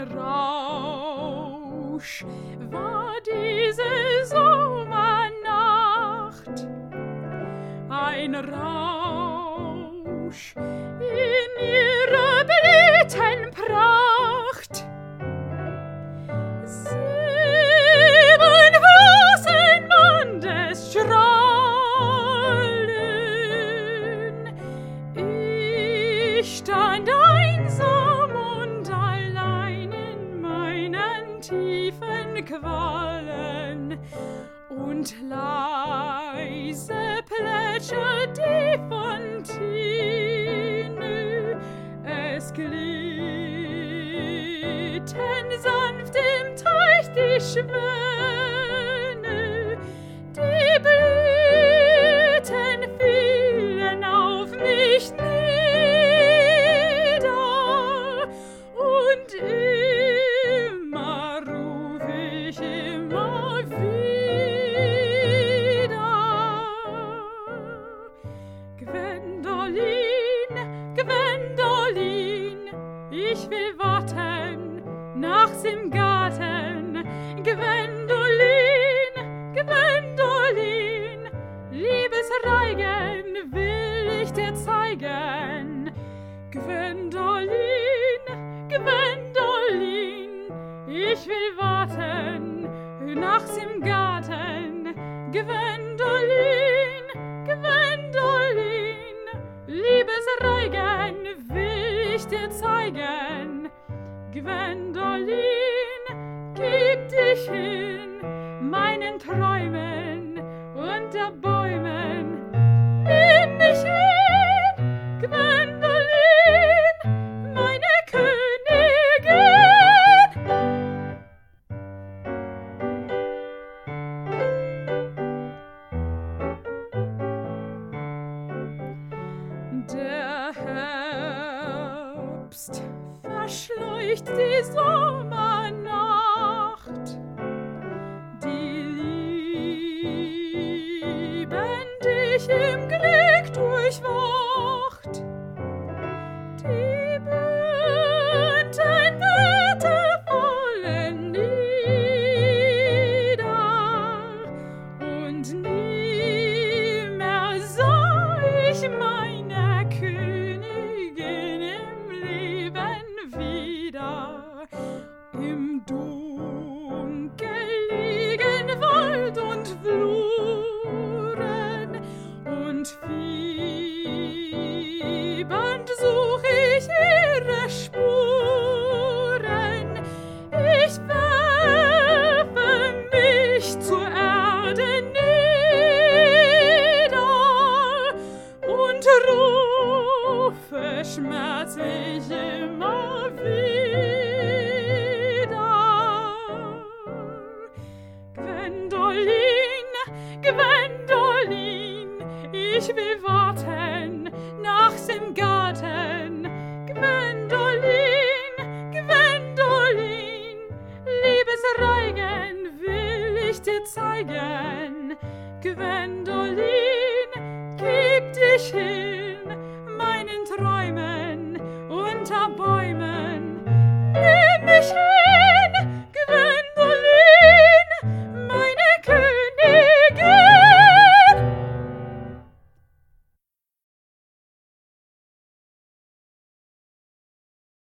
Rausch war diese Sommernacht, ein Rausch in ihrer Blütenpracht. 7 großen Mondesstrahlen, ich stand einsam und allein in meinen tiefen Qualen, und leise plätschert die Fontäne, es glitten sanft im Teich die Schwäne, die Blüten fielen auf mich nieder, und immer ruf ich immer wieder: Gwendolin, Gwendolin, ich will warten nachts im Garten. Gwendolin, Gwendolin, liebes Reigen will ich dir zeigen. Gwendolin, Gwendolin, ich will warten nachts im Garten. Gwendolin, Gwendolin, liebes Reigen will ich dir zeigen. Gwendolin, gib dich hin meinen Träumen unter Bäumen. Nimm mich hin, Gwendolin, meine Königin. Der Herbst verschleucht die Sommernacht, die Lieben dich im Glück durchwacht, die bunten Blätter fallen nieder, und nie mehr sah ich meine Königin im Leben wieder. Im Dunkel liegen Wald und Fluren, und fiebernd such ich ihre Spuren. Ich werfe mich zur Erde nieder und rufe schmerzlich immer wieder: Gwendolin, Gwendolin, ich will warten nachts im Garten. Gwendolin, Gwendolin, liebes Reigen will ich dir zeigen. Gwendolin, gib dich hin